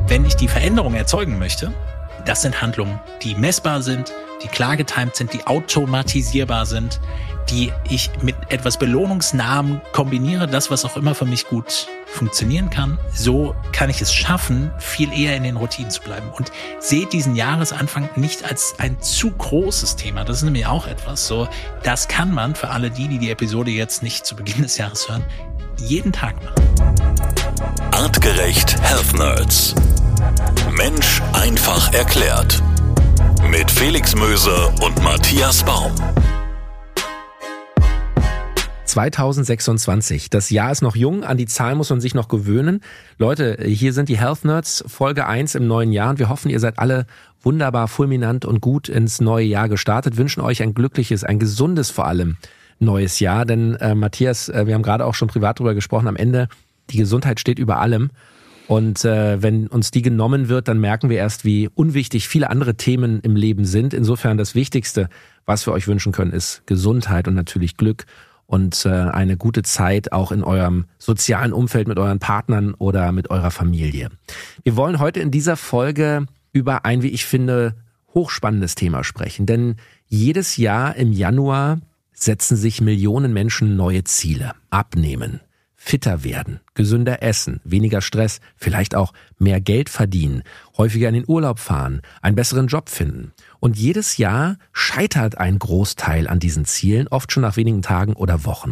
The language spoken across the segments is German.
wenn ich die Veränderung erzeugen möchte, das sind Handlungen, die messbar sind, die klar getimt sind, die automatisierbar sind, die ich mit etwas Belohnungsnahem kombiniere, das, was auch immer für mich gut funktionieren kann. So kann ich es schaffen, viel eher in den Routinen zu bleiben. Und seht diesen Jahresanfang nicht als ein zu großes Thema. Das ist nämlich auch etwas so, das kann man für alle die Episode jetzt nicht zu Beginn des Jahres hören, jeden Tag machen. Artgerecht Health Nerds. Mensch einfach erklärt. Mit Felix Möser und Matthias Baum. 2026. Das Jahr ist noch jung, an die Zahl muss man sich noch gewöhnen. Leute, hier sind die Health Nerds, Folge 1 im neuen Jahr und wir hoffen, ihr seid alle wunderbar, fulminant und gut ins neue Jahr gestartet. Wünschen euch ein glückliches, ein gesundes vor allem neues Jahr, denn Matthias, wir haben gerade auch schon privat drüber gesprochen, am Ende, die Gesundheit steht über allem. Und wenn uns die genommen wird, dann merken wir erst, wie unwichtig viele andere Themen im Leben sind. Insofern das Wichtigste, was wir euch wünschen können, ist Gesundheit und natürlich Glück und eine gute Zeit auch in eurem sozialen Umfeld mit euren Partnern oder mit eurer Familie. Wir wollen heute in dieser Folge über ein, wie ich finde, hochspannendes Thema sprechen. Denn jedes Jahr im Januar setzen sich Millionen Menschen neue Ziele. Abnehmen, fitter werden, gesünder essen, weniger Stress, vielleicht auch mehr Geld verdienen, häufiger in den Urlaub fahren, einen besseren Job finden. Und jedes Jahr scheitert ein Großteil an diesen Zielen, oft schon nach wenigen Tagen oder Wochen.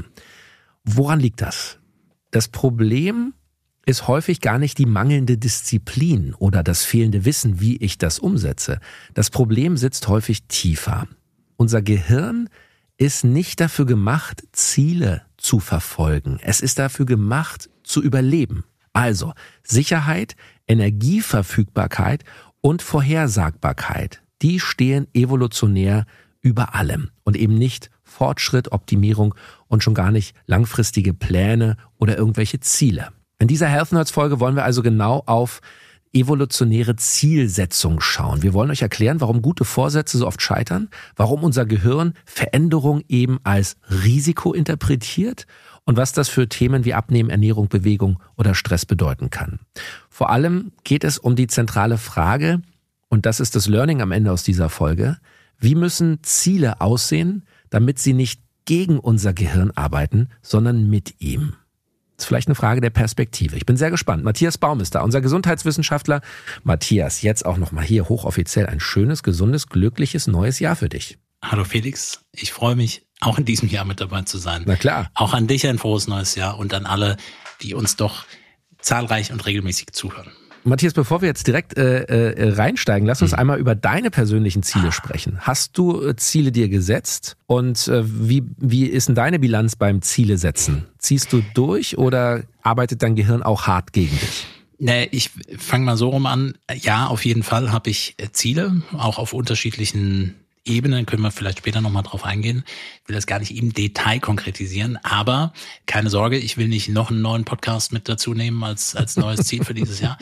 Woran liegt das? Das Problem ist häufig gar nicht die mangelnde Disziplin oder das fehlende Wissen, wie ich das umsetze. Das Problem sitzt häufig tiefer. Unser Gehirn ist nicht dafür gemacht, Ziele zu verfolgen. Es ist dafür gemacht, zu überleben. Also Sicherheit, Energieverfügbarkeit und Vorhersagbarkeit, die stehen evolutionär über allem und eben nicht Fortschritt, Optimierung und schon gar nicht langfristige Pläne oder irgendwelche Ziele. In dieser Health Nerds Folge wollen wir also genau auf evolutionäre Zielsetzung schauen. Wir wollen euch erklären, warum gute Vorsätze so oft scheitern, warum unser Gehirn Veränderung eben als Risiko interpretiert und was das für Themen wie Abnehmen, Ernährung, Bewegung oder Stress bedeuten kann. Vor allem geht es um die zentrale Frage, und das ist das Learning am Ende aus dieser Folge: Wie müssen Ziele aussehen, damit sie nicht gegen unser Gehirn arbeiten, sondern mit ihm? Das ist vielleicht eine Frage der Perspektive. Ich bin sehr gespannt. Matthias Baum ist da, unser Gesundheitswissenschaftler. Matthias, jetzt auch nochmal hier hochoffiziell ein schönes, gesundes, glückliches neues Jahr für dich. Hallo Felix, ich freue mich, auch in diesem Jahr mit dabei zu sein. Na klar. Auch an dich ein frohes neues Jahr und an alle, die uns doch zahlreich und regelmäßig zuhören. Matthias, bevor wir jetzt direkt reinsteigen, lass uns einmal über deine persönlichen Ziele sprechen. Hast du Ziele dir gesetzt und wie ist denn deine Bilanz beim Ziele setzen? Ziehst du durch oder arbeitet dein Gehirn auch hart gegen dich? Nee, ich fange mal so rum an. Ja, auf jeden Fall habe ich Ziele, auch auf unterschiedlichen Ebenen, können wir vielleicht später nochmal drauf eingehen. Ich will das gar nicht im Detail konkretisieren, aber keine Sorge, ich will nicht noch einen neuen Podcast mit dazu nehmen als neues Ziel für dieses Jahr.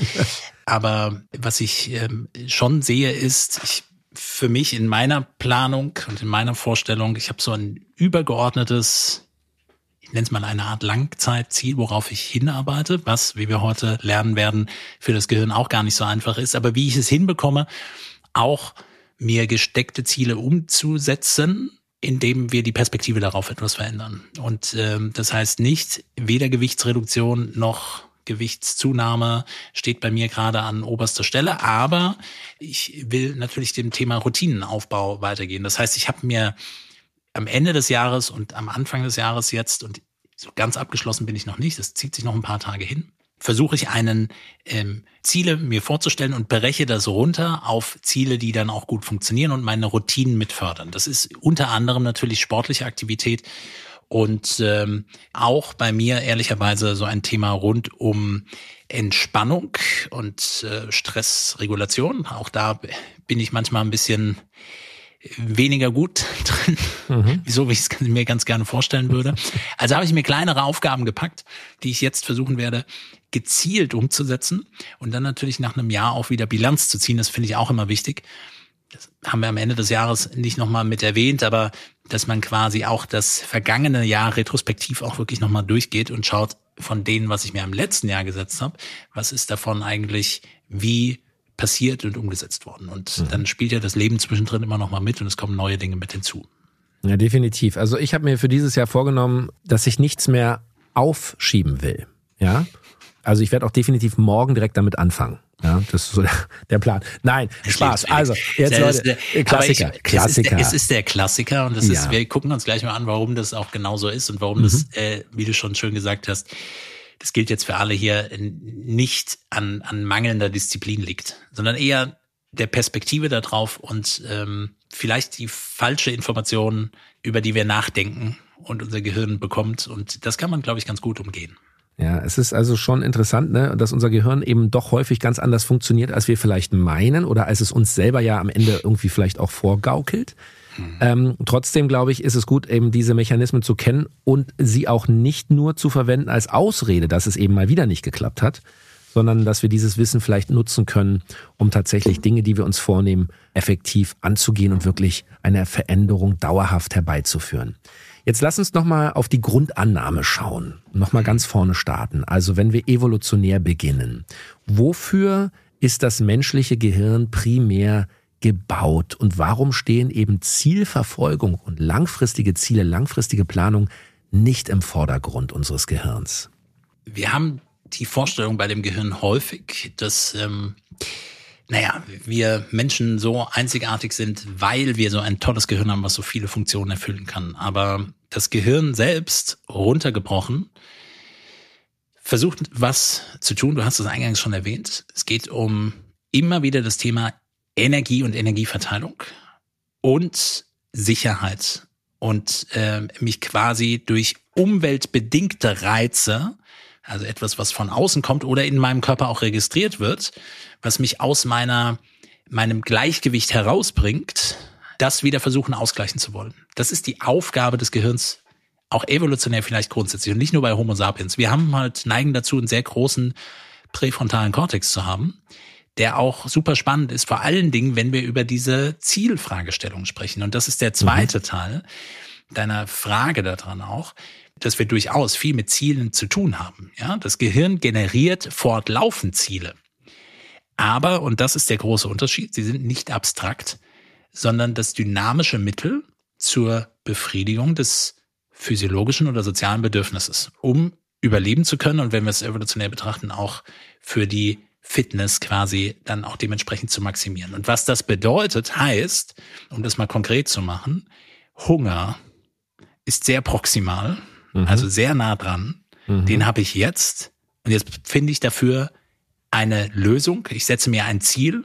Aber was ich schon sehe, ist, für mich in meiner Planung und in meiner Vorstellung, ich habe so ein übergeordnetes, ich nenne es mal eine Art Langzeitziel, worauf ich hinarbeite, was, wie wir heute lernen werden, für das Gehirn auch gar nicht so einfach ist, aber wie ich es hinbekomme, auch mir gesteckte Ziele umzusetzen, indem wir die Perspektive darauf etwas verändern. Und das heißt nicht, weder Gewichtsreduktion noch Gewichtszunahme steht bei mir gerade an oberster Stelle, aber ich will natürlich dem Thema Routinenaufbau weitergehen. Das heißt, ich habe mir am Ende des Jahres und am Anfang des Jahres jetzt, und so ganz abgeschlossen bin ich noch nicht, das zieht sich noch ein paar Tage hin, versuche ich Ziele mir vorzustellen und breche das runter auf Ziele, die dann auch gut funktionieren und meine Routinen mit fördern. Das ist unter anderem natürlich sportliche Aktivität und auch bei mir ehrlicherweise so ein Thema rund um Entspannung und Stressregulation. Auch da bin ich manchmal ein bisschen weniger gut drin, so wie ich es mir ganz gerne vorstellen würde. Also habe ich mir kleinere Aufgaben gepackt, die ich jetzt versuchen werde, gezielt umzusetzen und dann natürlich nach einem Jahr auch wieder Bilanz zu ziehen. Das finde ich auch immer wichtig. Das haben wir am Ende des Jahres nicht nochmal mit erwähnt, aber dass man quasi auch das vergangene Jahr retrospektiv auch wirklich nochmal durchgeht und schaut, von denen, was ich mir im letzten Jahr gesetzt habe, was ist davon eigentlich wie passiert und umgesetzt worden. Und dann spielt ja das Leben zwischendrin immer noch mal mit und es kommen neue Dinge mit hinzu. Ja, definitiv. Also ich habe mir für dieses Jahr vorgenommen, dass ich nichts mehr aufschieben will. Ja, also ich werde auch definitiv morgen direkt damit anfangen. Ja, das ist so der Plan. Nein, Spaß. Also, jetzt Leute, Klassiker. Es ist der Klassiker und wir gucken uns gleich mal an, warum das auch genauso ist und warum das, wie du schon schön gesagt hast, das gilt jetzt für alle hier, nicht an mangelnder Disziplin liegt, sondern eher der Perspektive da drauf und vielleicht die falsche Information, über die wir nachdenken und unser Gehirn bekommt. Und das kann man, glaube ich, ganz gut umgehen. Ja, es ist also schon interessant, ne, dass unser Gehirn eben doch häufig ganz anders funktioniert, als wir vielleicht meinen oder als es uns selber ja am Ende irgendwie vielleicht auch vorgaukelt. Trotzdem, glaube ich, ist es gut, eben diese Mechanismen zu kennen und sie auch nicht nur zu verwenden als Ausrede, dass es eben mal wieder nicht geklappt hat, sondern dass wir dieses Wissen vielleicht nutzen können, um tatsächlich Dinge, die wir uns vornehmen, effektiv anzugehen und wirklich eine Veränderung dauerhaft herbeizuführen. Jetzt lass uns nochmal auf die Grundannahme schauen, nochmal ganz vorne starten. Also wenn wir evolutionär beginnen, wofür ist das menschliche Gehirn primär gebaut und warum stehen eben Zielverfolgung und langfristige Ziele, langfristige Planung nicht im Vordergrund unseres Gehirns? Wir haben die Vorstellung bei dem Gehirn häufig, dass wir Menschen so einzigartig sind, weil wir so ein tolles Gehirn haben, was so viele Funktionen erfüllen kann. Aber das Gehirn selbst, runtergebrochen, versucht was zu tun. Du hast es eingangs schon erwähnt. Es geht um immer wieder das Thema Energie und Energieverteilung und Sicherheit und mich quasi durch umweltbedingte Reize, also etwas, was von außen kommt oder in meinem Körper auch registriert wird, was mich aus meinem Gleichgewicht herausbringt, das wieder versuchen ausgleichen zu wollen. Das ist die Aufgabe des Gehirns, auch evolutionär vielleicht grundsätzlich und nicht nur bei Homo sapiens. Wir neigen dazu, einen sehr großen präfrontalen Kortex zu haben, der auch super spannend ist, vor allen Dingen, wenn wir über diese Zielfragestellung sprechen. Und das ist der zweite Teil deiner Frage daran auch, dass wir durchaus viel mit Zielen zu tun haben. Ja, das Gehirn generiert fortlaufend Ziele. Aber, und das ist der große Unterschied, sie sind nicht abstrakt, sondern das dynamische Mittel zur Befriedigung des physiologischen oder sozialen Bedürfnisses, um überleben zu können und wenn wir es evolutionär betrachten, auch für die Fitness quasi dann auch dementsprechend zu maximieren. Und was das bedeutet, heißt, um das mal konkret zu machen, Hunger ist sehr proximal, also sehr nah dran. Den habe ich jetzt und jetzt finde ich dafür eine Lösung. Ich setze mir ein Ziel.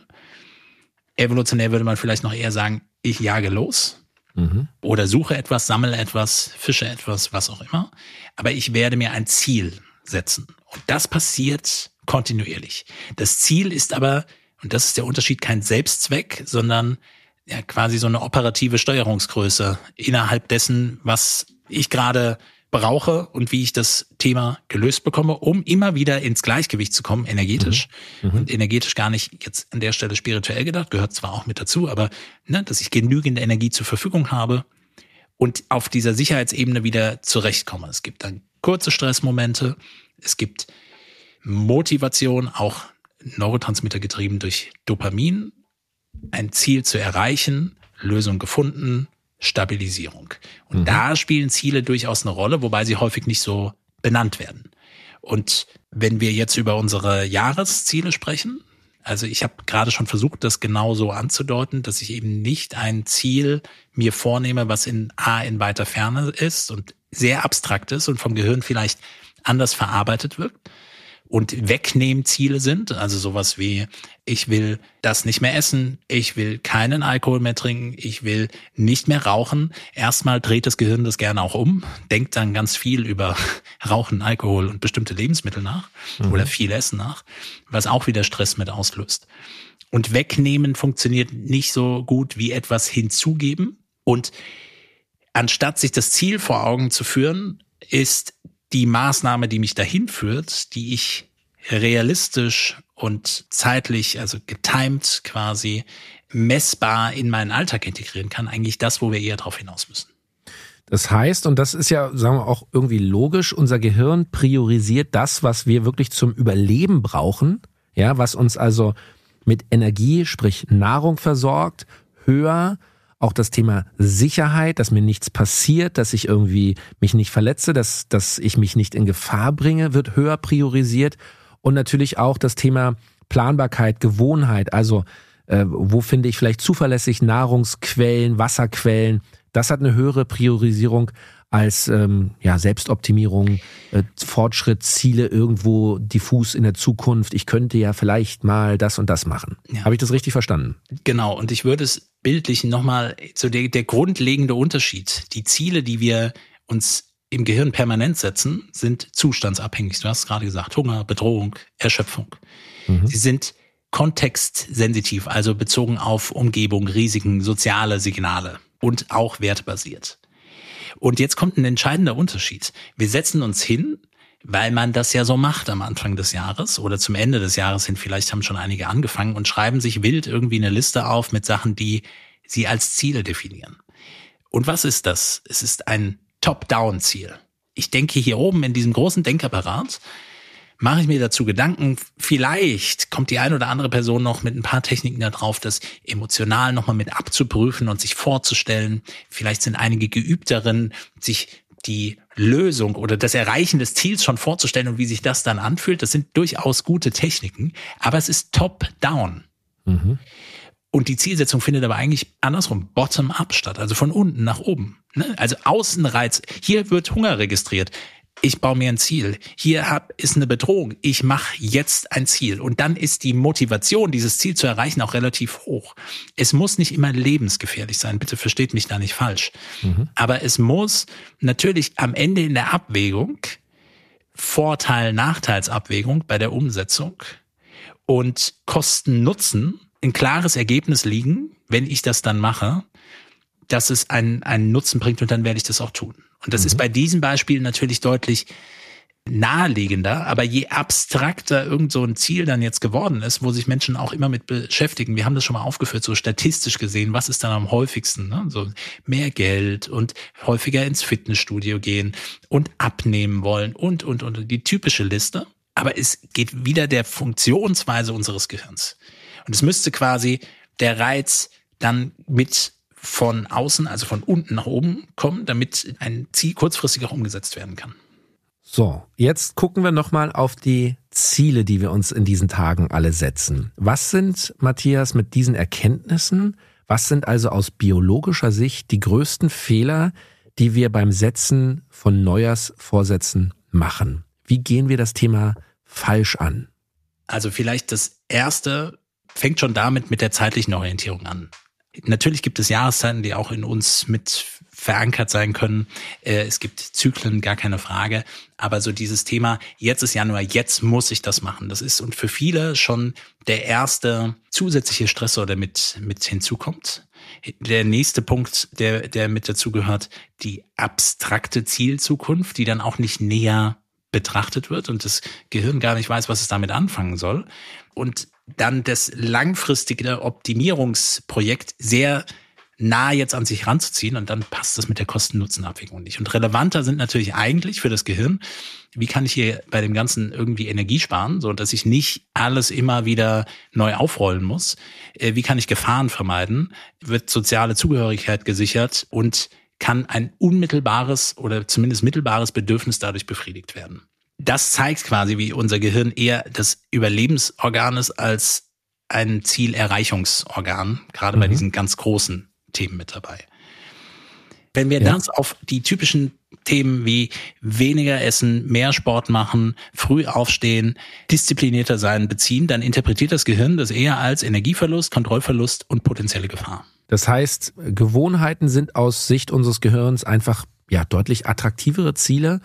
Evolutionär würde man vielleicht noch eher sagen, ich jage los oder suche etwas, sammle etwas, fische etwas, was auch immer. Aber ich werde mir ein Ziel setzen. Und das passiert kontinuierlich. Das Ziel ist aber, und das ist der Unterschied, kein Selbstzweck, sondern ja quasi so eine operative Steuerungsgröße innerhalb dessen, was ich gerade brauche und wie ich das Thema gelöst bekomme, um immer wieder ins Gleichgewicht zu kommen, energetisch. Und energetisch gar nicht jetzt an der Stelle spirituell gedacht, gehört zwar auch mit dazu, aber dass ich genügend Energie zur Verfügung habe und auf dieser Sicherheitsebene wieder zurechtkomme. Es gibt dann kurze Stressmomente, es gibt Motivation, auch Neurotransmitter getrieben durch Dopamin, ein Ziel zu erreichen, Lösung gefunden, Stabilisierung. Und da spielen Ziele durchaus eine Rolle, wobei sie häufig nicht so benannt werden. Und wenn wir jetzt über unsere Jahresziele sprechen, also ich habe gerade schon versucht, das genau so anzudeuten, dass ich eben nicht ein Ziel mir vornehme, was in weiter Ferne ist und sehr abstrakt ist und vom Gehirn vielleicht anders verarbeitet wird. Und Wegnehmziele sind, also sowas wie, ich will das nicht mehr essen, ich will keinen Alkohol mehr trinken, ich will nicht mehr rauchen. Erstmal dreht das Gehirn das gerne auch um, denkt dann ganz viel über Rauchen, Alkohol und bestimmte Lebensmittel nach oder viel Essen nach, was auch wieder Stress mit auslöst. Und Wegnehmen funktioniert nicht so gut wie etwas hinzugeben. Und anstatt sich das Ziel vor Augen zu führen, ist die Maßnahme, die mich dahin führt, die ich realistisch und zeitlich, also getimed quasi, messbar in meinen Alltag integrieren kann, eigentlich das, wo wir eher drauf hinaus müssen. Das heißt, und das ist ja, sagen wir auch irgendwie logisch, unser Gehirn priorisiert das, was wir wirklich zum Überleben brauchen, ja, was uns also mit Energie, sprich Nahrung versorgt, höher. Auch das Thema Sicherheit, dass mir nichts passiert, dass ich irgendwie mich nicht verletze, dass ich mich nicht in Gefahr bringe, wird höher priorisiert. Und natürlich auch das Thema Planbarkeit, Gewohnheit, also wo finde ich vielleicht zuverlässig Nahrungsquellen, Wasserquellen. Das hat eine höhere Priorisierung als Selbstoptimierung, Fortschritt, Ziele irgendwo diffus in der Zukunft. Ich könnte ja vielleicht mal das und das machen. Ja. Habe ich das richtig verstanden? Genau, und ich würde es bildlich nochmal, so der grundlegende Unterschied. Die Ziele, die wir uns im Gehirn permanent setzen, sind zustandsabhängig. Du hast es gerade gesagt, Hunger, Bedrohung, Erschöpfung. Sie sind kontextsensitiv, also bezogen auf Umgebung, Risiken, soziale Signale und auch wertbasiert. Und jetzt kommt ein entscheidender Unterschied. Wir setzen uns hin, weil man das ja so macht am Anfang des Jahres oder zum Ende des Jahres hin, vielleicht haben schon einige angefangen und schreiben sich wild irgendwie eine Liste auf mit Sachen, die sie als Ziele definieren. Und was ist das? Es ist ein Top-Down-Ziel. Ich denke hier oben in diesem großen Denkapparat, mache ich mir dazu Gedanken, vielleicht kommt die eine oder andere Person noch mit ein paar Techniken da drauf, das emotional nochmal mit abzuprüfen und sich vorzustellen. Vielleicht sind einige geübt darin, sich die Lösung oder das Erreichen des Ziels schon vorzustellen und wie sich das dann anfühlt. Das sind durchaus gute Techniken, aber es ist top-down. Und die Zielsetzung findet aber eigentlich andersrum, bottom-up statt, also von unten nach oben. Also Außenreiz, hier wird Hunger registriert. Ich baue mir ein Ziel. Hier ist eine Bedrohung. Ich mache jetzt ein Ziel. Und dann ist die Motivation, dieses Ziel zu erreichen, auch relativ hoch. Es muss nicht immer lebensgefährlich sein. Bitte versteht mich da nicht falsch. Aber es muss natürlich am Ende in der Abwägung, Vorteil-Nachteilsabwägung bei der Umsetzung und Kosten-Nutzen ein klares Ergebnis liegen, wenn ich das dann mache, dass es einen Nutzen bringt und dann werde ich das auch tun. Und das ist bei diesem Beispiel natürlich deutlich naheliegender, aber je abstrakter irgend so ein Ziel dann jetzt geworden ist, wo sich Menschen auch immer mit beschäftigen, wir haben das schon mal aufgeführt, so statistisch gesehen, was ist dann am häufigsten, ne? So mehr Geld und häufiger ins Fitnessstudio gehen und abnehmen wollen und die typische Liste, aber es geht wieder der Funktionsweise unseres Gehirns. Und es müsste quasi der Reiz dann mit von außen, also von unten nach oben kommen, damit ein Ziel kurzfristig auch umgesetzt werden kann. So, jetzt gucken wir nochmal auf die Ziele, die wir uns in diesen Tagen alle setzen. Was sind, Matthias, mit diesen Erkenntnissen, was sind also aus biologischer Sicht die größten Fehler, die wir beim Setzen von Neujahrsvorsätzen machen? Wie gehen wir das Thema falsch an? Also vielleicht das Erste fängt schon damit mit der zeitlichen Orientierung an. Natürlich gibt es Jahreszeiten, die auch in uns mit verankert sein können. Es gibt Zyklen, gar keine Frage. Aber so dieses Thema, jetzt ist Januar, jetzt muss ich das machen. Das ist und für viele schon der erste zusätzliche Stressor, der mit hinzukommt. Der nächste Punkt, der mit dazu gehört, die abstrakte Zielzukunft, die dann auch nicht näher betrachtet wird und das Gehirn gar nicht weiß, was es damit anfangen soll. Und dann das langfristige Optimierungsprojekt sehr nah jetzt an sich ranzuziehen und dann passt das mit der Kosten-Nutzen-Abwägung nicht. Und relevanter sind natürlich eigentlich für das Gehirn, wie kann ich hier bei dem Ganzen irgendwie Energie sparen, so dass ich nicht alles immer wieder neu aufrollen muss. Wie kann ich Gefahren vermeiden? Wird soziale Zugehörigkeit gesichert und kann ein unmittelbares oder zumindest mittelbares Bedürfnis dadurch befriedigt werden. Das zeigt quasi, wie unser Gehirn eher das Überlebensorgan ist als ein Zielerreichungsorgan, gerade bei diesen ganz großen Themen mit dabei. Wenn wir das auf die typischen Themen wie weniger essen, mehr Sport machen, früh aufstehen, disziplinierter sein beziehen, dann interpretiert das Gehirn das eher als Energieverlust, Kontrollverlust und potenzielle Gefahr. Das heißt, Gewohnheiten sind aus Sicht unseres Gehirns einfach deutlich attraktivere Ziele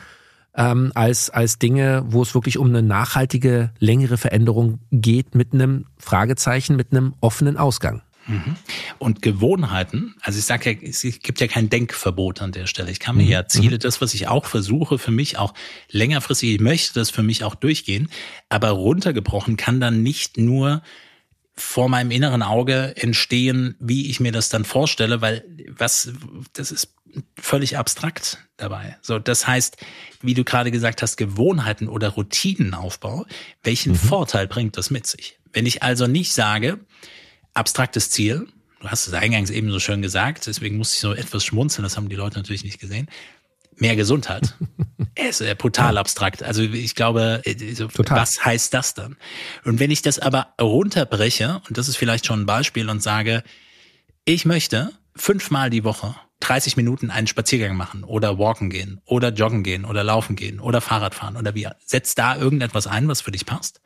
als Dinge, wo es wirklich um eine nachhaltige, längere Veränderung geht mit einem Fragezeichen, mit einem offenen Ausgang. Und Gewohnheiten, also ich sage ja, es gibt ja kein Denkverbot an der Stelle. Ich kann mir ja Ziele, das, was ich auch versuche, für mich auch längerfristig, ich möchte das für mich auch durchgehen, aber runtergebrochen kann dann nicht nur vor meinem inneren Auge entstehen, wie ich mir das dann vorstelle, weil das ist völlig abstrakt dabei. So, das heißt, wie du gerade gesagt hast, Gewohnheiten oder Routinenaufbau, welchen Vorteil bringt das mit sich? Wenn ich also nicht sage, abstraktes Ziel, du hast es eingangs eben so schön gesagt, deswegen musste ich so etwas schmunzeln, das haben die Leute natürlich nicht gesehen, mehr Gesundheit. Es ist brutal abstrakt. Also ich glaube, was heißt das dann? Und wenn ich das aber runterbreche, und das ist vielleicht schon ein Beispiel, und sage, ich möchte 5-mal die Woche 30 Minuten einen Spaziergang machen oder walken gehen oder joggen gehen oder laufen gehen oder Fahrrad fahren oder wie. Setz da irgendetwas ein, was für dich passt.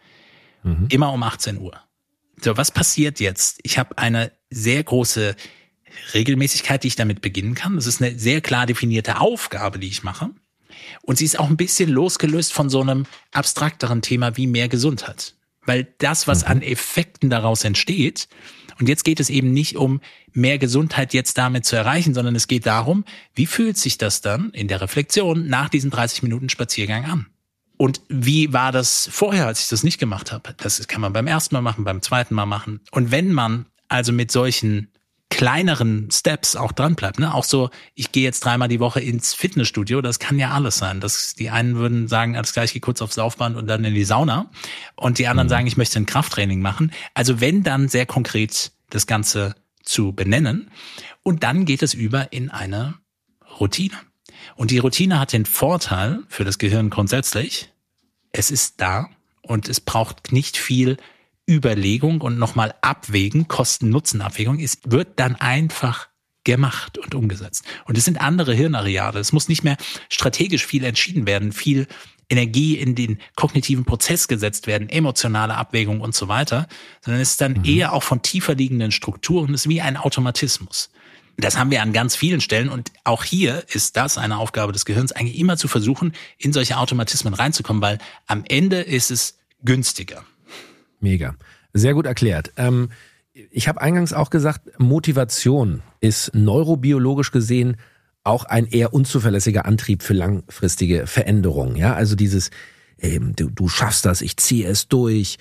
Immer um 18 Uhr. So, was passiert jetzt? Ich habe eine sehr große Regelmäßigkeit, die ich damit beginnen kann. Das ist eine sehr klar definierte Aufgabe, die ich mache. Und sie ist auch ein bisschen losgelöst von so einem abstrakteren Thema wie mehr Gesundheit. Weil das, was an Effekten daraus entsteht, und jetzt geht es eben nicht um mehr Gesundheit jetzt damit zu erreichen, sondern es geht darum, wie fühlt sich das dann in der Reflexion nach diesen 30 Minuten Spaziergang an? Und wie war das vorher, als ich das nicht gemacht habe? Das kann man beim ersten Mal machen, beim zweiten Mal machen. Und wenn man also mit solchen kleineren Steps auch dran bleibt, ne? Auch so, ich gehe jetzt 3-mal die Woche ins Fitnessstudio, das kann ja alles sein. Die einen würden sagen, alles gleich, ich gehe kurz aufs Laufband und dann in die Sauna. Und die anderen sagen, ich möchte ein Krafttraining machen. Also wenn, dann sehr konkret das Ganze zu benennen. Und dann geht es über in eine Routine. Und die Routine hat den Vorteil für das Gehirn grundsätzlich, es ist da und es braucht nicht viel Überlegung und nochmal Abwägen, Kosten-Nutzen-Abwägung, es wird dann einfach gemacht und umgesetzt. Und es sind andere Hirnareale. Es muss nicht mehr strategisch viel entschieden werden, viel Energie in den kognitiven Prozess gesetzt werden, emotionale Abwägung und so weiter, sondern es ist dann eher auch von tiefer liegenden Strukturen, es ist wie ein Automatismus. Das haben wir an ganz vielen Stellen und auch hier ist das eine Aufgabe des Gehirns, eigentlich immer zu versuchen, in solche Automatismen reinzukommen, weil am Ende ist es günstiger. Mega. Sehr gut erklärt. Ich habe eingangs auch gesagt, Motivation ist neurobiologisch gesehen auch ein eher unzuverlässiger Antrieb für langfristige Veränderungen. Ja, also dieses, du schaffst das, ich ziehe es durch,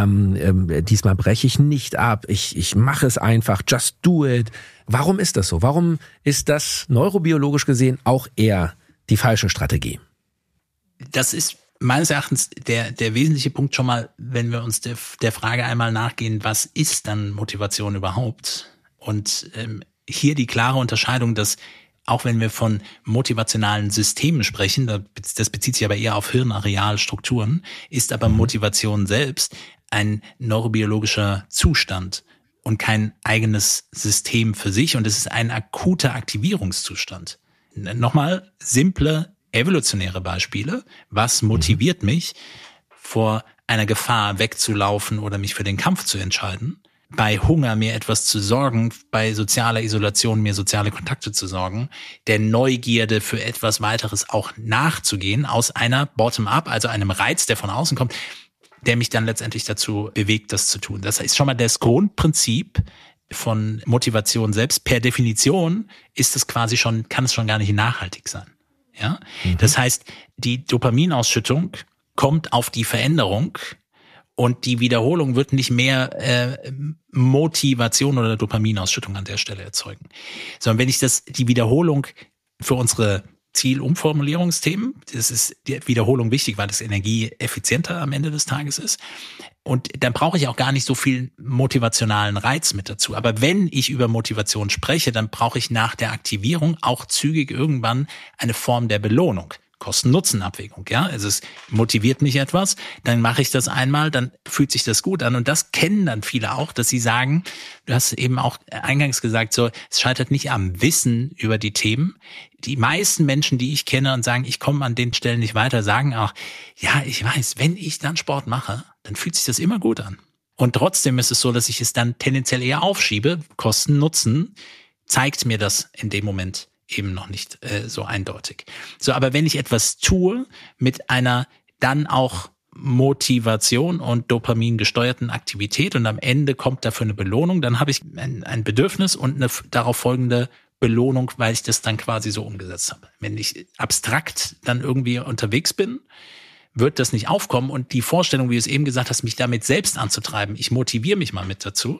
diesmal breche ich nicht ab, ich mache es einfach, just do it. Warum ist das so? Warum ist das neurobiologisch gesehen auch eher die falsche Strategie? Das ist meines Erachtens der wesentliche Punkt schon mal, wenn wir uns der Frage einmal nachgehen, was ist dann Motivation überhaupt? Und hier die klare Unterscheidung, dass auch wenn wir von motivationalen Systemen sprechen, das bezieht sich aber eher auf Hirnarealstrukturen, ist aber Motivation selbst ein neurobiologischer Zustand und kein eigenes System für sich. Und es ist ein akuter Aktivierungszustand. Nochmal simple evolutionäre Beispiele. Was motiviert mich, vor einer Gefahr wegzulaufen oder mich für den Kampf zu entscheiden? Bei Hunger mir etwas zu sorgen, bei sozialer Isolation mir soziale Kontakte zu sorgen, der Neugierde für etwas weiteres auch nachzugehen, aus einer Bottom-up, also einem Reiz, der von außen kommt, der mich dann letztendlich dazu bewegt, das zu tun. Das ist schon mal das Grundprinzip von Motivation selbst. Per Definition ist es quasi schon, kann es schon gar nicht nachhaltig sein. Ja? Das heißt, die Dopaminausschüttung kommt auf die Veränderung und die Wiederholung wird nicht mehr Motivation oder Dopaminausschüttung an der Stelle erzeugen. Sondern wenn ich die Wiederholung für unsere Zielumformulierungsthemen, das ist die Wiederholung wichtig, weil das energieeffizienter am Ende des Tages ist. Und dann brauche ich auch gar nicht so viel motivationalen Reiz mit dazu. Aber wenn ich über Motivation spreche, dann brauche ich nach der Aktivierung auch zügig irgendwann eine Form der Belohnung. Kosten-Nutzen-Abwägung, ja. Also es motiviert mich etwas, dann mache ich das einmal, dann fühlt sich das gut an. Und das kennen dann viele auch, dass sie sagen, du hast eben auch eingangs gesagt, so, es scheitert nicht am Wissen über die Themen. Die meisten Menschen, die ich kenne und sagen, ich komme an den Stellen nicht weiter, sagen auch, ja, ich weiß, wenn ich dann Sport mache, dann fühlt sich das immer gut an. Und trotzdem ist es so, dass ich es dann tendenziell eher aufschiebe. Kosten-Nutzen zeigt mir das in dem Moment eben noch nicht so eindeutig. So, aber wenn ich etwas tue mit einer dann auch Motivation und Dopamin gesteuerten Aktivität und am Ende kommt dafür eine Belohnung, dann habe ich ein Bedürfnis und eine darauf folgende Belohnung, weil ich das dann quasi so umgesetzt habe. Wenn ich abstrakt dann irgendwie unterwegs bin, wird das nicht aufkommen. Und die Vorstellung, wie du es eben gesagt hast, mich damit selbst anzutreiben, ich motiviere mich mal mit dazu,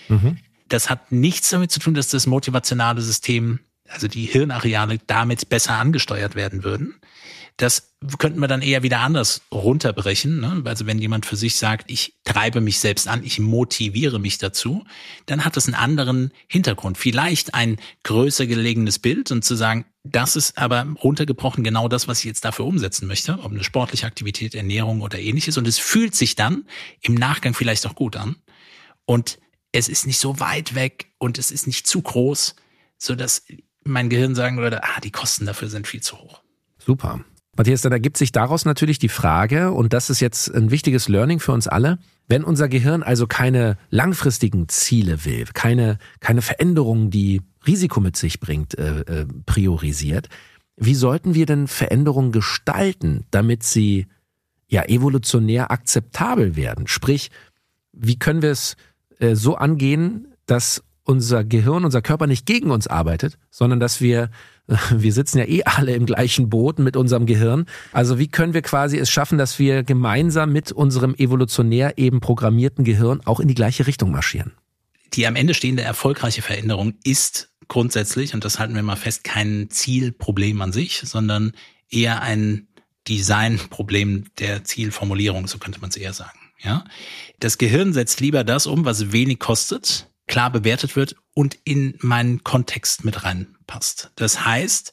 das hat nichts damit zu tun, dass das motivationale System, also die Hirnareale damit besser angesteuert werden würden. Das könnten wir dann eher wieder anders runterbrechen. Ne? Also wenn jemand für sich sagt, ich treibe mich selbst an, ich motiviere mich dazu, dann hat das einen anderen Hintergrund. Vielleicht ein größer gelegenes Bild und zu sagen, das ist aber runtergebrochen genau das, was ich jetzt dafür umsetzen möchte, ob eine sportliche Aktivität, Ernährung oder ähnliches. Und es fühlt sich dann im Nachgang vielleicht auch gut an. Und es ist nicht so weit weg und es ist nicht zu groß, sodass mein Gehirn sagen würde, die Kosten dafür sind viel zu hoch. Super. Matthias, dann ergibt sich daraus natürlich die Frage, und das ist jetzt ein wichtiges Learning für uns alle, wenn unser Gehirn also keine langfristigen Ziele will, keine Veränderungen, die Risiko mit sich bringt, priorisiert, wie sollten wir denn Veränderungen gestalten, damit sie ja evolutionär akzeptabel werden? Sprich, wie können wir es so angehen, dass unser Gehirn, unser Körper nicht gegen uns arbeitet, sondern dass wir sitzen ja alle im gleichen Boot mit unserem Gehirn. Also wie können wir quasi es schaffen, dass wir gemeinsam mit unserem evolutionär eben programmierten Gehirn auch in die gleiche Richtung marschieren? Die am Ende stehende erfolgreiche Veränderung ist grundsätzlich, und das halten wir mal fest, kein Zielproblem an sich, sondern eher ein Designproblem der Zielformulierung, so könnte man es eher sagen. Ja? Das Gehirn setzt lieber das um, was wenig kostet, klar bewertet wird und in meinen Kontext mit reinpasst. Das heißt,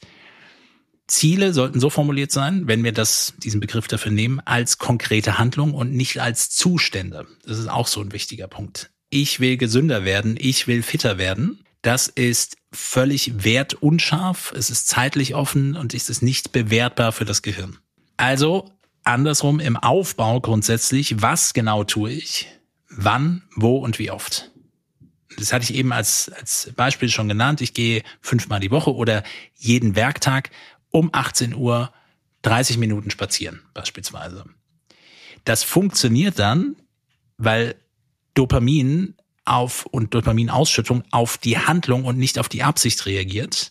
Ziele sollten so formuliert sein, wenn wir diesen Begriff dafür nehmen, als konkrete Handlung und nicht als Zustände. Das ist auch so ein wichtiger Punkt. Ich will gesünder werden, ich will fitter werden. Das ist völlig wertunscharf, es ist zeitlich offen und es ist nicht bewertbar für das Gehirn. Also andersrum im Aufbau grundsätzlich, was genau tue ich, wann, wo und wie oft. Das hatte ich eben als Beispiel schon genannt. Ich gehe 5-mal die Woche oder jeden Werktag um 18 Uhr 30 Minuten spazieren beispielsweise. Das funktioniert dann, weil Dopamin und Dopaminausschüttung auf die Handlung und nicht auf die Absicht reagiert.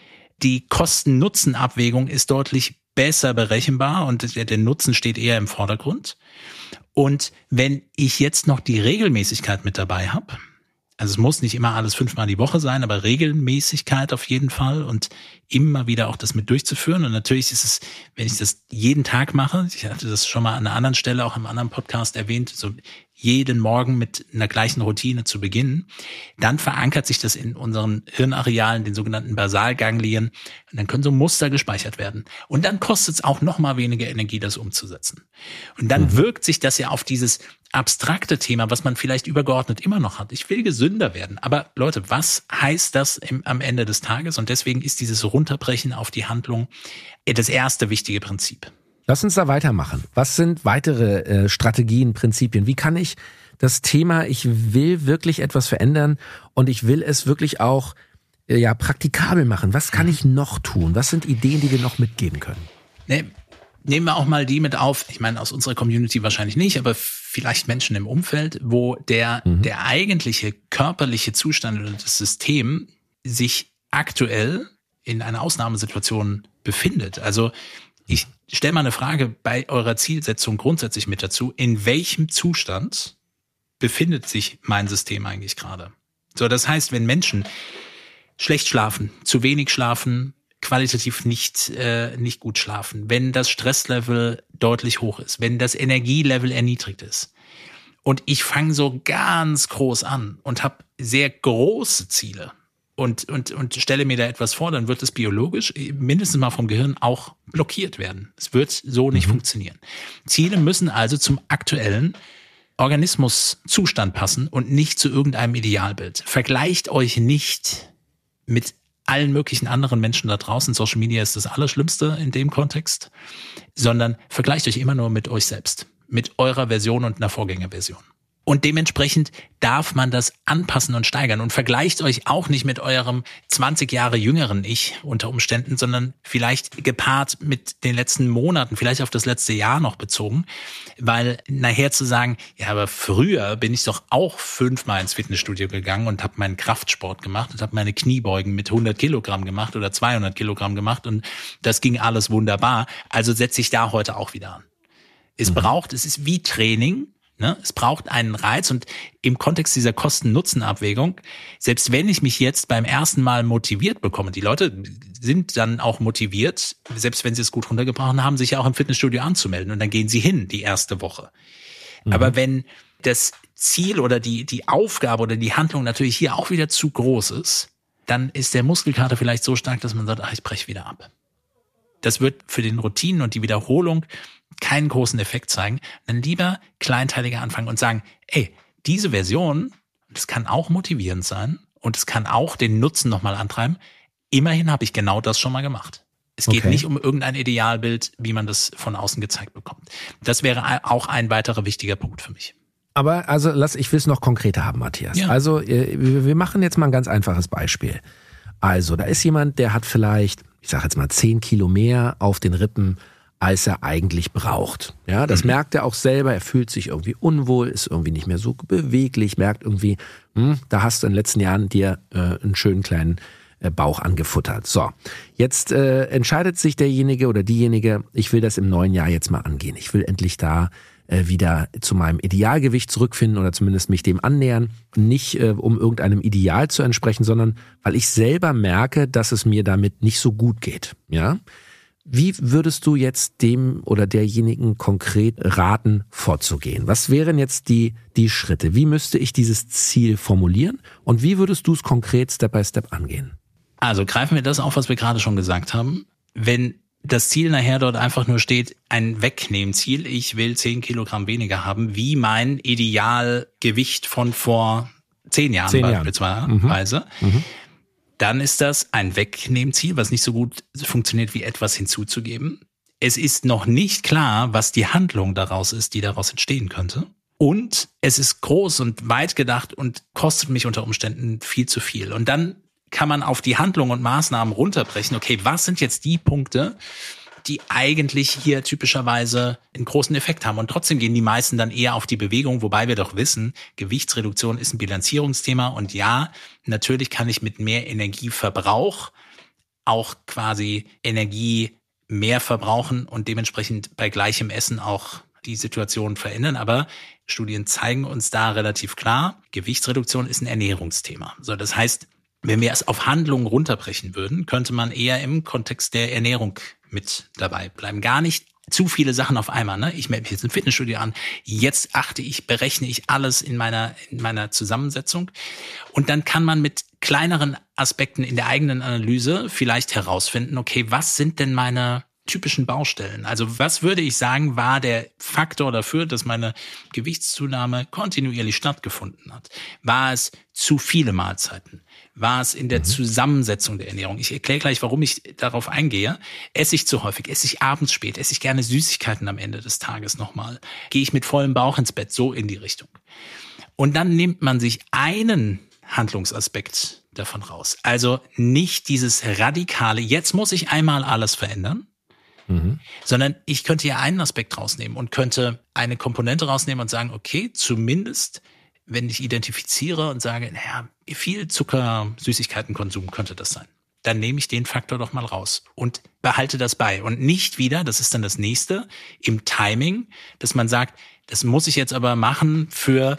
Die Kosten-Nutzen-Abwägung ist deutlich besser berechenbar und der Nutzen steht eher im Vordergrund. Und wenn ich jetzt noch die Regelmäßigkeit mit dabei habe, also es muss nicht immer alles 5-mal die Woche sein, aber Regelmäßigkeit auf jeden Fall und immer wieder auch das mit durchzuführen. Und natürlich ist es, wenn ich das jeden Tag mache, ich hatte das schon mal an einer anderen Stelle, auch im anderen Podcast erwähnt, so jeden Morgen mit einer gleichen Routine zu beginnen, dann verankert sich das in unseren Hirnarealen, den sogenannten Basalganglien, und dann können so Muster gespeichert werden. Und dann kostet es auch noch mal weniger Energie, das umzusetzen. Und dann wirkt sich das ja auf dieses abstrakte Thema, was man vielleicht übergeordnet immer noch hat. Ich will gesünder werden. Aber Leute, was heißt das am Ende des Tages? Und deswegen ist dieses Runterbrechen auf die Handlung das erste wichtige Prinzip. Lass uns da weitermachen. Was sind weitere Strategien, Prinzipien? Wie kann ich das Thema, ich will wirklich etwas verändern und ich will es wirklich auch praktikabel machen? Was kann ich noch tun? Was sind Ideen, die wir noch mitgeben können? Nehmen wir auch mal die mit auf, ich meine aus unserer Community wahrscheinlich nicht, aber vielleicht Menschen im Umfeld, wo der eigentliche körperliche Zustand oder das System sich aktuell in einer Ausnahmesituation befindet. Also ich stelle mal eine Frage bei eurer Zielsetzung grundsätzlich mit dazu. In welchem Zustand befindet sich mein System eigentlich gerade? So, das heißt, wenn Menschen schlecht schlafen, zu wenig schlafen, qualitativ nicht gut schlafen, wenn das Stresslevel deutlich hoch ist, wenn das Energielevel erniedrigt ist und ich fange so ganz groß an und habe sehr große Ziele, und stelle mir da etwas vor, dann wird es biologisch, mindestens mal vom Gehirn, auch blockiert werden. Es wird so nicht funktionieren. Ziele müssen also zum aktuellen Organismuszustand passen und nicht zu irgendeinem Idealbild. Vergleicht euch nicht mit allen möglichen anderen Menschen da draußen. Social Media ist das Allerschlimmste in dem Kontext, sondern vergleicht euch immer nur mit euch selbst, mit eurer Version und einer Vorgängerversion. Und dementsprechend darf man das anpassen und steigern und vergleicht euch auch nicht mit eurem 20 Jahre jüngeren Ich unter Umständen, sondern vielleicht gepaart mit den letzten Monaten, vielleicht auf das letzte Jahr noch bezogen, weil nachher zu sagen, ja, aber früher bin ich doch auch 5-mal ins Fitnessstudio gegangen und habe meinen Kraftsport gemacht und habe meine Kniebeugen mit 100 Kilogramm gemacht oder 200 Kilogramm gemacht und das ging alles wunderbar, also setze ich da heute auch wieder an. Es ist wie Training, ne? Es braucht einen Reiz und im Kontext dieser Kosten-Nutzen-Abwägung, selbst wenn ich mich jetzt beim ersten Mal motiviert bekomme, die Leute sind dann auch motiviert, selbst wenn sie es gut runtergebrochen haben, sich ja auch im Fitnessstudio anzumelden und dann gehen sie hin die erste Woche. Aber wenn das Ziel oder die Aufgabe oder die Handlung natürlich hier auch wieder zu groß ist, dann ist der Muskelkater vielleicht so stark, dass man sagt, ich breche wieder ab. Das wird für den Routinen und die Wiederholung keinen großen Effekt zeigen. Dann lieber kleinteiliger anfangen und sagen, diese Version, das kann auch motivierend sein und es kann auch den Nutzen nochmal antreiben. Immerhin habe ich genau das schon mal gemacht. Es geht nicht um irgendein Idealbild, wie man das von außen gezeigt bekommt. Das wäre auch ein weiterer wichtiger Punkt für mich. Aber also ich will es noch konkreter haben, Matthias. Ja. Also wir machen jetzt mal ein ganz einfaches Beispiel. Also da ist jemand, der hat vielleicht, ich sage jetzt mal 10 Kilo mehr auf den Rippen, als er eigentlich braucht. Ja, das merkt er auch selber. Er fühlt sich irgendwie unwohl, ist irgendwie nicht mehr so beweglich, merkt irgendwie, da hast du in den letzten Jahren dir einen schönen kleinen Bauch angefuttert. So, jetzt entscheidet sich derjenige oder diejenige, ich will das im neuen Jahr jetzt mal angehen. Ich will endlich da wieder zu meinem Idealgewicht zurückfinden oder zumindest mich dem annähern. Nicht um irgendeinem Ideal zu entsprechen, sondern weil ich selber merke, dass es mir damit nicht so gut geht. Ja? Wie würdest du jetzt dem oder derjenigen konkret raten, vorzugehen? Was wären jetzt die Schritte? Wie müsste ich dieses Ziel formulieren und wie würdest du es konkret Step by Step angehen? Also greifen wir das auf, was wir gerade schon gesagt haben. Wenn das Ziel nachher dort einfach nur steht, ein Wegnehmen-Ziel, ich will 10 Kilogramm weniger haben, wie mein Idealgewicht von vor 10 Jahren beispielsweise, dann ist das ein Wegnehmen-Ziel, was nicht so gut funktioniert, wie etwas hinzuzugeben. Es ist noch nicht klar, was die Handlung daraus ist, die daraus entstehen könnte. Und es ist groß und weit gedacht und kostet mich unter Umständen viel zu viel. Und dann kann man auf die Handlungen und Maßnahmen runterbrechen. Okay, was sind jetzt die Punkte, die eigentlich hier typischerweise einen großen Effekt haben? Und trotzdem gehen die meisten dann eher auf die Bewegung, wobei wir doch wissen, Gewichtsreduktion ist ein Bilanzierungsthema. Und ja, natürlich kann ich mit mehr Energieverbrauch auch quasi Energie mehr verbrauchen und dementsprechend bei gleichem Essen auch die Situation verändern. Aber Studien zeigen uns da relativ klar, Gewichtsreduktion ist ein Ernährungsthema. So, das heißt, wenn wir es auf Handlungen runterbrechen würden, könnte man eher im Kontext der Ernährung mit dabei bleiben. Gar nicht zu viele Sachen auf einmal. Ne? Ich melde mich jetzt im Fitnessstudio an. Jetzt berechne ich alles in meiner Zusammensetzung. Und dann kann man mit kleineren Aspekten in der eigenen Analyse vielleicht herausfinden, okay, was sind denn meine typischen Baustellen? Also was würde ich sagen, war der Faktor dafür, dass meine Gewichtszunahme kontinuierlich stattgefunden hat? War es zu viele Mahlzeiten? War es in der Zusammensetzung der Ernährung? Ich erkläre gleich, warum ich darauf eingehe. Esse ich zu häufig? Esse ich abends spät? Esse ich gerne Süßigkeiten am Ende des Tages nochmal? Gehe ich mit vollem Bauch ins Bett? So in die Richtung. Und dann nimmt man sich einen Handlungsaspekt davon raus. Also nicht dieses radikale, jetzt muss ich einmal alles verändern, sondern ich könnte ja einen Aspekt rausnehmen und könnte eine Komponente rausnehmen und sagen, okay, zumindest wenn ich identifiziere und sage, viel Zucker, Süßigkeitenkonsum könnte das sein, dann nehme ich den Faktor doch mal raus und behalte das bei. Und nicht wieder, das ist dann das nächste, im Timing, dass man sagt, das muss ich jetzt aber machen für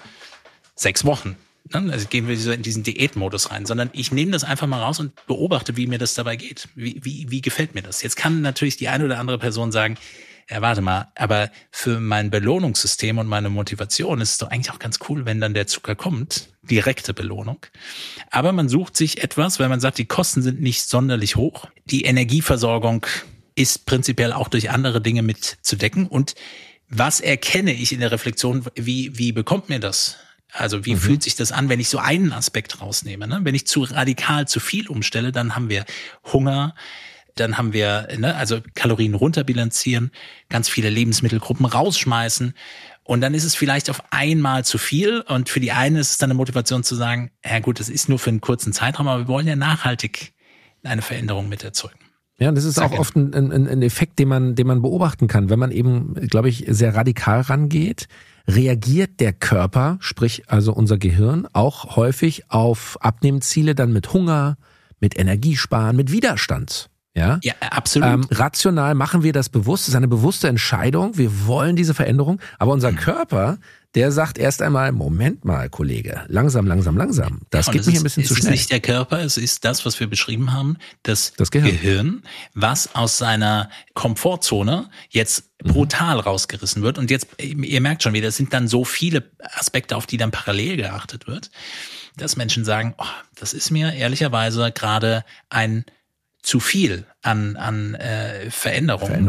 6 Wochen. Also gehen wir in diesen Diätmodus rein, sondern ich nehme das einfach mal raus und beobachte, wie mir das dabei geht. Wie gefällt mir das? Jetzt kann natürlich die eine oder andere Person sagen, ja, warte mal, aber für mein Belohnungssystem und meine Motivation ist es doch eigentlich auch ganz cool, wenn dann der Zucker kommt, direkte Belohnung. Aber man sucht sich etwas, weil man sagt, die Kosten sind nicht sonderlich hoch. Die Energieversorgung ist prinzipiell auch durch andere Dinge mit zu decken. Und was erkenne ich in der Reflexion, wie bekommt mir das? Also wie fühlt sich das an, wenn ich so einen Aspekt rausnehme? Ne? Wenn ich zu radikal zu viel umstelle, dann haben wir Hunger, dann haben wir also Kalorien runterbilanzieren, ganz viele Lebensmittelgruppen rausschmeißen und dann ist es vielleicht auf einmal zu viel und für die einen ist es dann eine Motivation zu sagen, ja gut, das ist nur für einen kurzen Zeitraum, aber wir wollen ja nachhaltig eine Veränderung mit erzeugen. Ja, das ist auch oft ein Effekt, den man beobachten kann, wenn man eben, glaube ich, sehr radikal rangeht. Reagiert der Körper, sprich also unser Gehirn, auch häufig auf Abnehmziele dann mit Hunger, mit Energiesparen, mit Widerstand. Ja, absolut. Rational machen wir das bewusst, es ist eine bewusste Entscheidung, wir wollen diese Veränderung, aber unser Körper, der sagt erst einmal, Moment mal, Kollege, langsam. Das geht mir ein bisschen zu schnell. Es ist nicht der Körper, es ist das, was wir beschrieben haben, das Gehirn, was aus seiner Komfortzone jetzt brutal rausgerissen wird. Und jetzt, ihr merkt schon wieder, es sind dann so viele Aspekte, auf die dann parallel geachtet wird, dass Menschen sagen, oh, das ist mir ehrlicherweise gerade ein zu viel an Veränderung.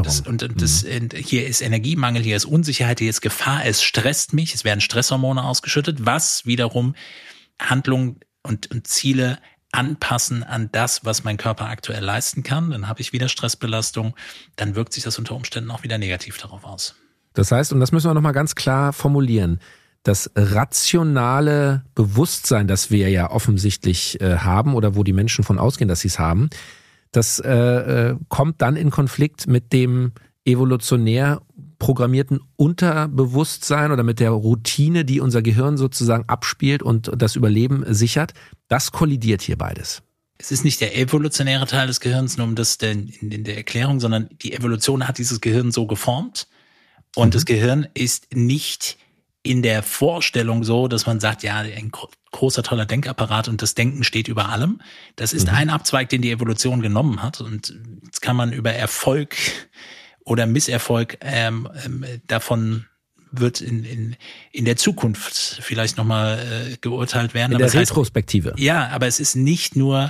Hier ist Energiemangel, hier ist Unsicherheit, hier ist Gefahr, es stresst mich, es werden Stresshormone ausgeschüttet, was wiederum Handlungen und Ziele anpassen an das, was mein Körper aktuell leisten kann. Dann habe ich wieder Stressbelastung, dann wirkt sich das unter Umständen auch wieder negativ darauf aus. Das heißt, und das müssen wir nochmal ganz klar formulieren, das rationale Bewusstsein, das wir ja offensichtlich haben oder wo die Menschen von ausgehen, dass sie es haben, das kommt dann in Konflikt mit dem evolutionär programmierten Unterbewusstsein oder mit der Routine, die unser Gehirn sozusagen abspielt und das Überleben sichert. Das kollidiert hier beides. Es ist nicht der evolutionäre Teil des Gehirns, nur um das in der Erklärung, sondern die Evolution hat dieses Gehirn so geformt und das Gehirn ist nicht in der Vorstellung so, dass man sagt, ja, ein großer, toller Denkapparat und das Denken steht über allem. Das ist ein Abzweig, den die Evolution genommen hat. Und jetzt kann man über Erfolg oder Misserfolg davon wird in der Zukunft vielleicht nochmal geurteilt werden. In der Retrospektive. Ja, aber es ist nicht nur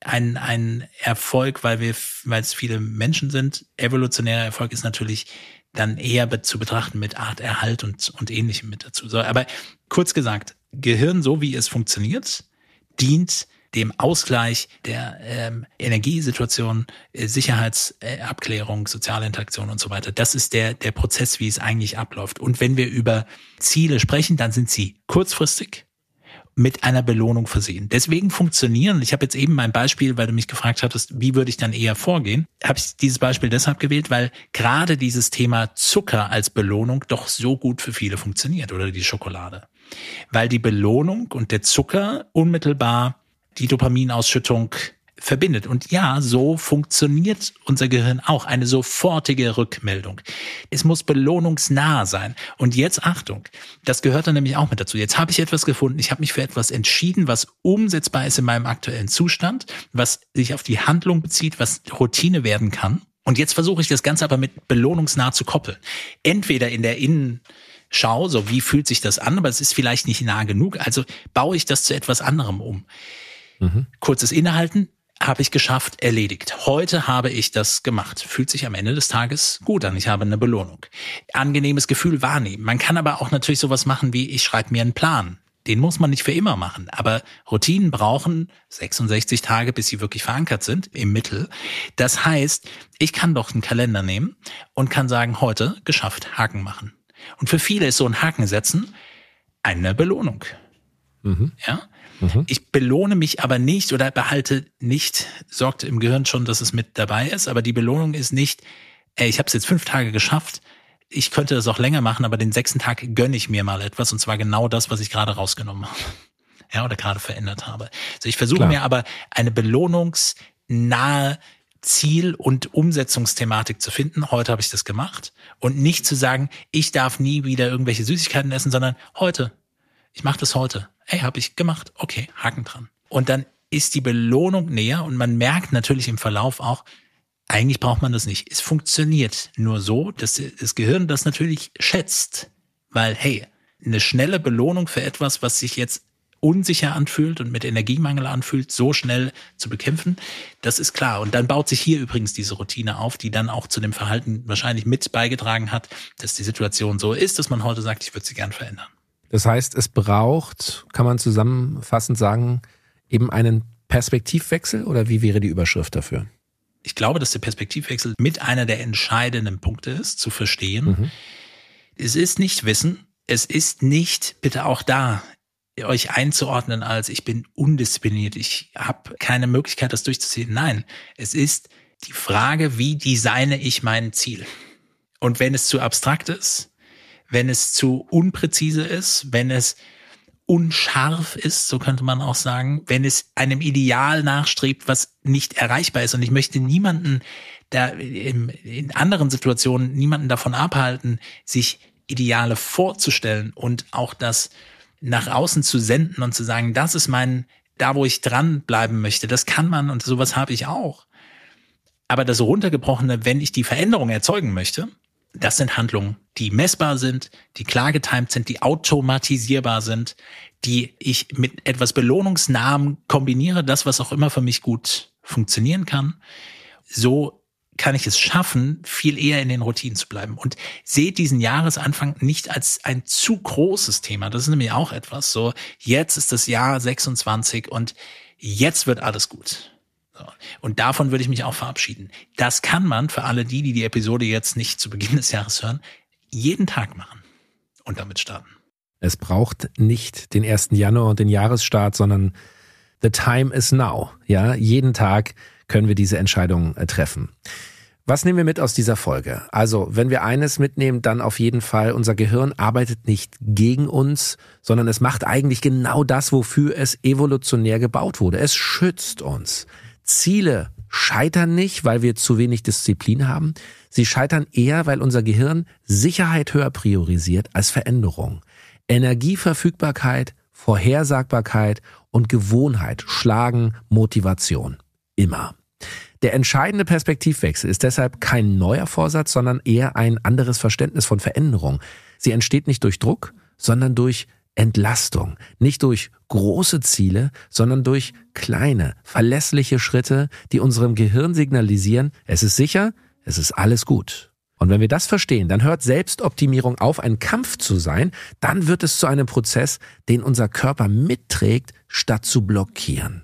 ein Erfolg, weil es viele Menschen sind. Evolutionärer Erfolg ist natürlich dann eher zu betrachten mit Arterhalt und Ähnlichem mit dazu. So, aber kurz gesagt, Gehirn, so wie es funktioniert, dient dem Ausgleich der Energiesituation, Sicherheitsabklärung, soziale Interaktion und so weiter. Das ist der Prozess, wie es eigentlich abläuft. Und wenn wir über Ziele sprechen, dann sind sie kurzfristig mit einer Belohnung versehen. Deswegen funktionieren, ich habe jetzt eben mein Beispiel, weil du mich gefragt hattest, wie würde ich dann eher vorgehen, habe ich dieses Beispiel deshalb gewählt, weil gerade dieses Thema Zucker als Belohnung doch so gut für viele funktioniert oder die Schokolade. Weil die Belohnung und der Zucker unmittelbar die Dopaminausschüttung verbindet. Und ja, so funktioniert unser Gehirn auch. Eine sofortige Rückmeldung. Es muss belohnungsnah sein. Und jetzt Achtung, das gehört dann nämlich auch mit dazu. Jetzt habe ich etwas gefunden, ich habe mich für etwas entschieden, was umsetzbar ist in meinem aktuellen Zustand, was sich auf die Handlung bezieht, was Routine werden kann. Und jetzt versuche ich das Ganze aber mit belohnungsnah zu koppeln. Entweder in der Innenschau, so wie fühlt sich das an, aber es ist vielleicht nicht nah genug, also baue ich das zu etwas anderem um. Kurzes Innehalten, habe ich geschafft, erledigt. Heute habe ich das gemacht. Fühlt sich am Ende des Tages gut an. Ich habe eine Belohnung. Angenehmes Gefühl wahrnehmen. Man kann aber auch natürlich sowas machen wie, ich schreibe mir einen Plan. Den muss man nicht für immer machen. Aber Routinen brauchen 66 Tage, bis sie wirklich verankert sind, im Mittel. Das heißt, ich kann doch einen Kalender nehmen und kann sagen, heute geschafft, Haken machen. Und für viele ist so ein Haken setzen eine Belohnung. Ja? Ich belohne mich aber nicht oder behalte nicht, sorgt im Gehirn schon, dass es mit dabei ist, aber die Belohnung ist nicht, ich habe es jetzt 5 Tage geschafft, ich könnte das auch länger machen, aber den 6. Tag gönne ich mir mal etwas und zwar genau das, was ich gerade rausgenommen habe. Ja, oder gerade verändert habe. Also ich versuche mir aber eine belohnungsnahe Ziel- und Umsetzungsthematik zu finden. Heute habe ich das gemacht und nicht zu sagen, ich darf nie wieder irgendwelche Süßigkeiten essen, sondern heute. Ich mache das heute. Hey, habe ich gemacht. Okay, Haken dran. Und dann ist die Belohnung näher und man merkt natürlich im Verlauf auch, eigentlich braucht man das nicht. Es funktioniert nur so, dass das Gehirn das natürlich schätzt. Weil, hey, eine schnelle Belohnung für etwas, was sich jetzt unsicher anfühlt und mit Energiemangel anfühlt, so schnell zu bekämpfen, das ist klar. Und dann baut sich hier übrigens diese Routine auf, die dann auch zu dem Verhalten wahrscheinlich mit beigetragen hat, dass die Situation so ist, dass man heute sagt, ich würde sie gern verändern. Das heißt, es braucht, kann man zusammenfassend sagen, eben einen Perspektivwechsel oder wie wäre die Überschrift dafür? Ich glaube, dass der Perspektivwechsel mit einer der entscheidenden Punkte ist, zu verstehen. Es ist nicht Wissen, es ist nicht, bitte auch da, euch einzuordnen als ich bin undiszipliniert, ich habe keine Möglichkeit, das durchzuziehen. Nein, es ist die Frage, wie designe ich mein Ziel? Und wenn es zu abstrakt ist, wenn es zu unpräzise ist, wenn es unscharf ist, so könnte man auch sagen, wenn es einem Ideal nachstrebt, was nicht erreichbar ist. Und ich möchte niemanden da in anderen Situationen niemanden davon abhalten, sich Ideale vorzustellen und auch das nach außen zu senden und zu sagen, das ist da wo ich dranbleiben möchte. Das kann man und sowas habe ich auch. Aber das Runtergebrochene, wenn ich die Veränderung erzeugen möchte, das sind Handlungen, die messbar sind, die klar getimt sind, die automatisierbar sind, die ich mit etwas Belohnungsnahem kombiniere, das, was auch immer für mich gut funktionieren kann. So kann ich es schaffen, viel eher in den Routinen zu bleiben. Und seht diesen Jahresanfang nicht als ein zu großes Thema. Das ist nämlich auch etwas so, jetzt ist das Jahr 26 und jetzt wird alles gut. So. Und davon würde ich mich auch verabschieden. Das kann man für alle die Episode jetzt nicht zu Beginn des Jahres hören, jeden Tag machen und damit starten. Es braucht nicht den 1. Januar und den Jahresstart, sondern the time is now. Ja, jeden Tag können wir diese Entscheidung treffen. Was nehmen wir mit aus dieser Folge? Also, wenn wir eines mitnehmen, dann auf jeden Fall, unser Gehirn arbeitet nicht gegen uns, sondern es macht eigentlich genau das, wofür es evolutionär gebaut wurde. Es schützt uns. Ziele scheitern nicht, weil wir zu wenig Disziplin haben. Sie scheitern eher, weil unser Gehirn Sicherheit höher priorisiert als Veränderung. Energieverfügbarkeit, Vorhersagbarkeit und Gewohnheit schlagen Motivation. Immer. Der entscheidende Perspektivwechsel ist deshalb kein neuer Vorsatz, sondern eher ein anderes Verständnis von Veränderung. Sie entsteht nicht durch Druck, sondern durch Entlastung. Nicht durch große Ziele, sondern durch kleine, verlässliche Schritte, die unserem Gehirn signalisieren, es ist sicher, es ist alles gut. Und wenn wir das verstehen, dann hört Selbstoptimierung auf, ein Kampf zu sein, dann wird es zu einem Prozess, den unser Körper mitträgt, statt zu blockieren.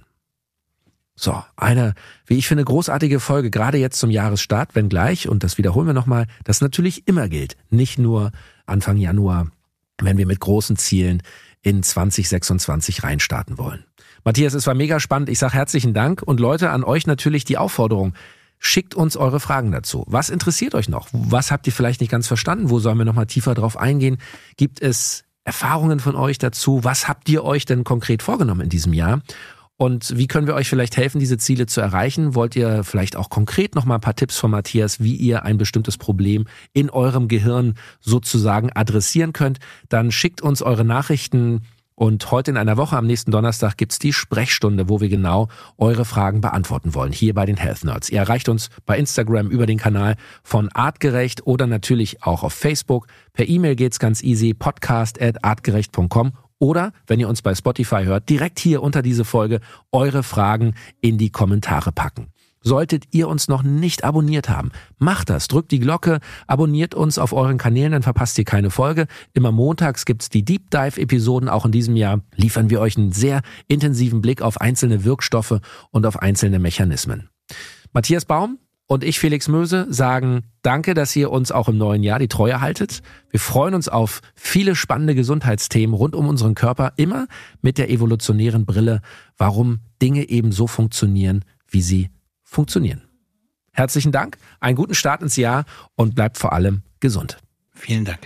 So, eine, wie ich finde, großartige Folge, gerade jetzt zum Jahresstart, wenngleich, und das wiederholen wir nochmal, das natürlich immer gilt, nicht nur Anfang Januar, wenn wir mit großen Zielen in 2026 reinstarten wollen. Matthias, es war mega spannend, ich sage herzlichen Dank und Leute, an euch natürlich die Aufforderung, schickt uns eure Fragen dazu. Was interessiert euch noch? Was habt ihr vielleicht nicht ganz verstanden? Wo sollen wir nochmal tiefer drauf eingehen? Gibt es Erfahrungen von euch dazu? Was habt ihr euch denn konkret vorgenommen in diesem Jahr? Und wie können wir euch vielleicht helfen, diese Ziele zu erreichen? Wollt ihr vielleicht auch konkret noch mal ein paar Tipps von Matthias, wie ihr ein bestimmtes Problem in eurem Gehirn sozusagen adressieren könnt? Dann schickt uns eure Nachrichten. Und heute in einer Woche, am nächsten Donnerstag, gibt's die Sprechstunde, wo wir genau eure Fragen beantworten wollen, hier bei den Health Nerds. Ihr erreicht uns bei Instagram über den Kanal von Artgerecht oder natürlich auch auf Facebook. Per E-Mail geht's ganz easy, podcast@artgerecht.com. Oder, wenn ihr uns bei Spotify hört, direkt hier unter diese Folge eure Fragen in die Kommentare packen. Solltet ihr uns noch nicht abonniert haben, macht das, drückt die Glocke, abonniert uns auf euren Kanälen, dann verpasst ihr keine Folge. Immer montags gibt's die Deep Dive Episoden, auch in diesem Jahr liefern wir euch einen sehr intensiven Blick auf einzelne Wirkstoffe und auf einzelne Mechanismen. Matthias Baum und ich, Felix Möse, sagen danke, dass ihr uns auch im neuen Jahr die Treue haltet. Wir freuen uns auf viele spannende Gesundheitsthemen rund um unseren Körper, immer mit der evolutionären Brille, warum Dinge eben so funktionieren, wie sie funktionieren. Herzlichen Dank, einen guten Start ins Jahr und bleibt vor allem gesund. Vielen Dank.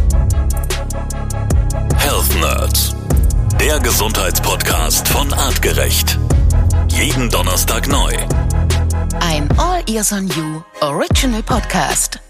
Health Nerds, der Gesundheitspodcast von Artgerecht. Jeden Donnerstag neu. Ein All Ears on You Original Podcast.